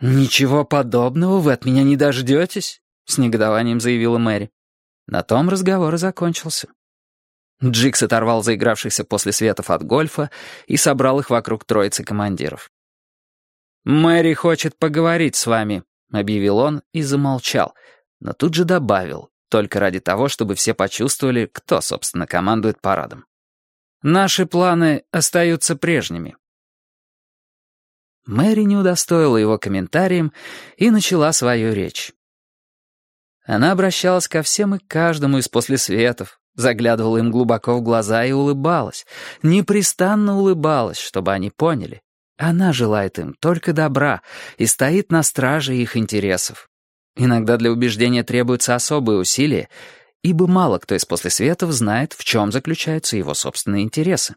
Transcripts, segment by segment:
«Ничего подобного вы от меня не дождетесь», — с негодованием заявила Мэри. На том разговор и закончился. Джикс оторвал заигравшихся после светов от гольфа и собрал их вокруг троицы командиров. «Мэри хочет поговорить с вами», — объявил он и замолчал, но тут же добавил, только ради того, чтобы все почувствовали, кто, собственно, командует парадом. «Наши планы остаются прежними». Мэри не удостоила его комментарием и начала свою речь. Она обращалась ко всем и каждому из послесветов, заглядывала им глубоко в глаза и улыбалась, непрестанно улыбалась, чтобы они поняли. Она желает им только добра и стоит на страже их интересов. Иногда для убеждения требуются особые усилия, ибо мало кто из послесветов знает, в чем заключаются его собственные интересы.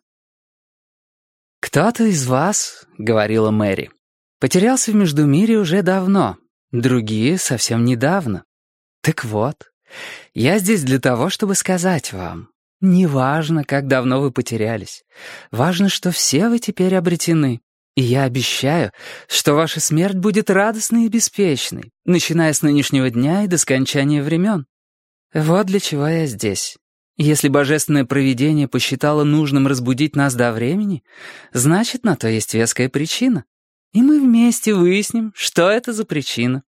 «Кто-то из вас, — говорила Мэри, — потерялся в Междумирье уже давно, другие — совсем недавно. Так вот, я здесь для того, чтобы сказать вам, неважно, как давно вы потерялись, важно, что все вы теперь обретены, и я обещаю, что ваша смерть будет радостной и беспечной, начиная с нынешнего дня и до скончания времен. Вот для чего я здесь». Если божественное провидение посчитало нужным разбудить нас до времени, значит, на то есть веская причина. И мы вместе выясним, что это за причина.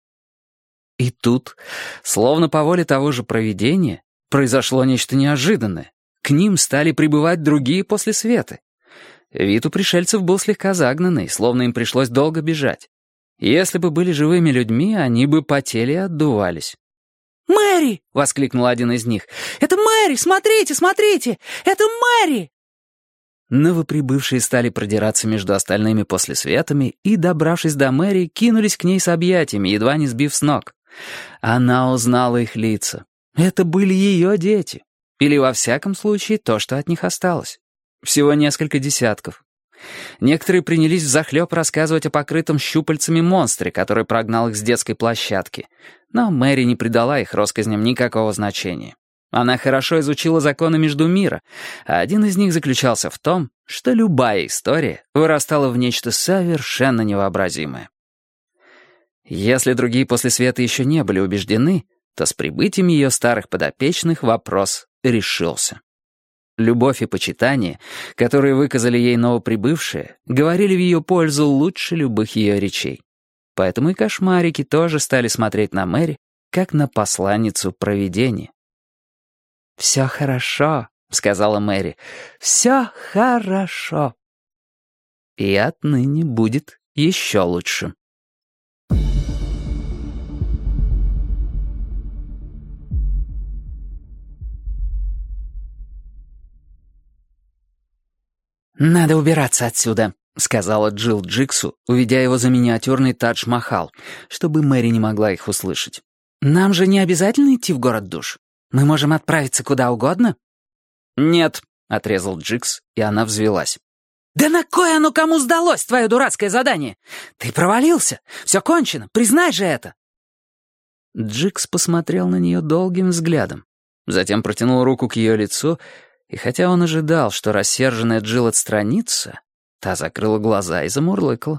И тут, словно по воле того же провидения, произошло нечто неожиданное. К ним стали прибывать другие послесветы. Вид у пришельцев был слегка загнанный, словно им пришлось долго бежать. Если бы были живыми людьми, они бы потели и отдувались. «Мэри!» — воскликнул один из них. «Это Мэри! Смотрите, смотрите! Это Мэри!» Новоприбывшие стали продираться между остальными послесветами и, добравшись до Мэри, кинулись к ней с объятиями, едва не сбив с ног. Она узнала их лица. Это были ее дети. Или, во всяком случае, то, что от них осталось. Всего несколько десятков. Некоторые принялись взахлеб рассказывать о покрытом щупальцами монстре, который прогнал их с детской площадки. Но Мэри не придала их россказням никакого значения. Она хорошо изучила законы Междумира, а один из них заключался в том, что любая история вырастала в нечто совершенно невообразимое. Если другие послесветы еще не были убеждены, то с прибытием ее старых подопечных вопрос решился. Любовь и почитание, которые выказали ей новоприбывшие, говорили в ее пользу лучше любых ее речей. Поэтому и кошмарики тоже стали смотреть на Мэри, как на посланницу провидения. «Все хорошо», — сказала Мэри, — «все хорошо». И отныне будет еще лучше. «Надо убираться отсюда», — сказала Джилл Джиксу, уведя его за миниатюрный Тадж-Махал, чтобы Мэри не могла их услышать. «Нам же не обязательно идти в город душ. Мы можем отправиться куда угодно». «Нет», — отрезал Джикс, и она взвелась. «Да на кое оно кому сдалось, твое дурацкое задание? Ты провалился. Все кончено. Признай же это». Джикс посмотрел на нее долгим взглядом, затем протянул руку к ее лицу, и хотя он ожидал, что рассерженная Джилл отстранится, та закрыла глаза и замурлыкала.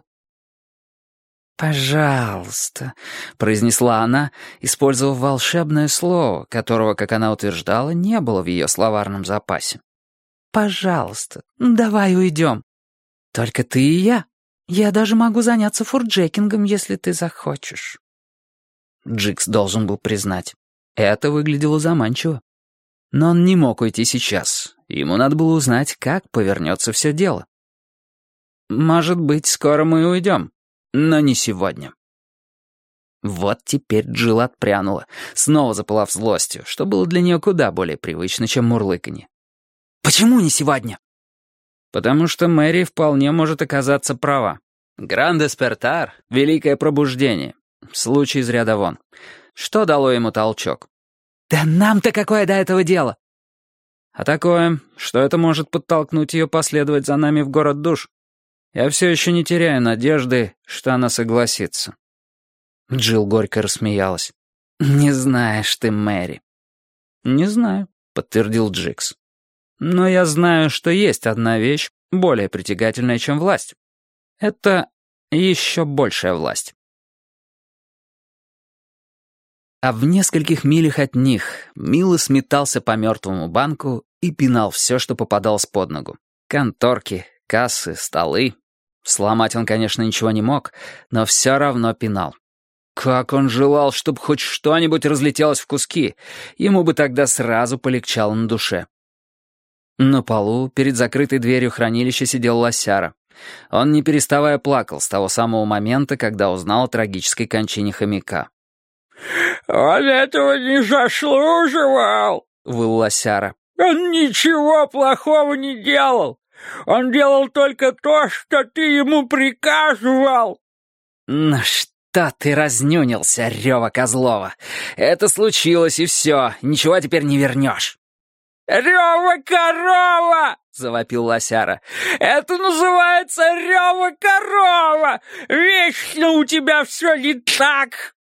«Пожалуйста», — произнесла она, использовав волшебное слово, которого, как она утверждала, не было в ее словарном запасе. «Пожалуйста, давай уйдем. Только ты и я. Я даже могу заняться фурджекингом, если ты захочешь». Джикс должен был признать, это выглядело заманчиво. Но он не мог уйти сейчас. Ему надо было узнать, как повернется все дело. «Может быть, скоро мы и уйдем, но не сегодня». Вот теперь Джилл отпрянула, снова запылав злостью, что было для нее куда более привычно, чем мурлыканье. «Почему не сегодня?» «Потому что Мэри вполне может оказаться права. Гран-деспертар — великое пробуждение. Случай из ряда вон. Что дало ему толчок?» «Да нам-то какое до этого дело?» «А такое, что это может подтолкнуть ее последовать за нами в город душ. Я все еще не теряю надежды, что она согласится». Джилл горько рассмеялась. «Не знаешь ты, Мэри». «Не знаю», — подтвердил Джикс. «Но я знаю, что есть одна вещь более притягательная, чем власть. Это еще большая власть». А в нескольких милях от них Милос метался по мертвому банку и пинал все, что попадалось под ногу. Конторки, кассы, столы. Сломать он, конечно, ничего не мог, но все равно пинал. Как он желал, чтобы хоть что-нибудь разлетелось в куски. Ему бы тогда сразу полегчало на душе. На полу, перед закрытой дверью хранилища, сидел лосяра. Он, не переставая, плакал с того самого момента, когда узнал о трагической кончине хомяка. «Он этого не заслуживал», — выл лосяра. «Он ничего плохого не делал. Он делал только то, что ты ему приказывал». «Ну что ты разнюнился, Рёва Козлова? Это случилось, и все. Ничего теперь не вернешь». «Рёва-корова!» — завопил лосяра. «Это называется рёва-корова! Вечно у тебя все не так!»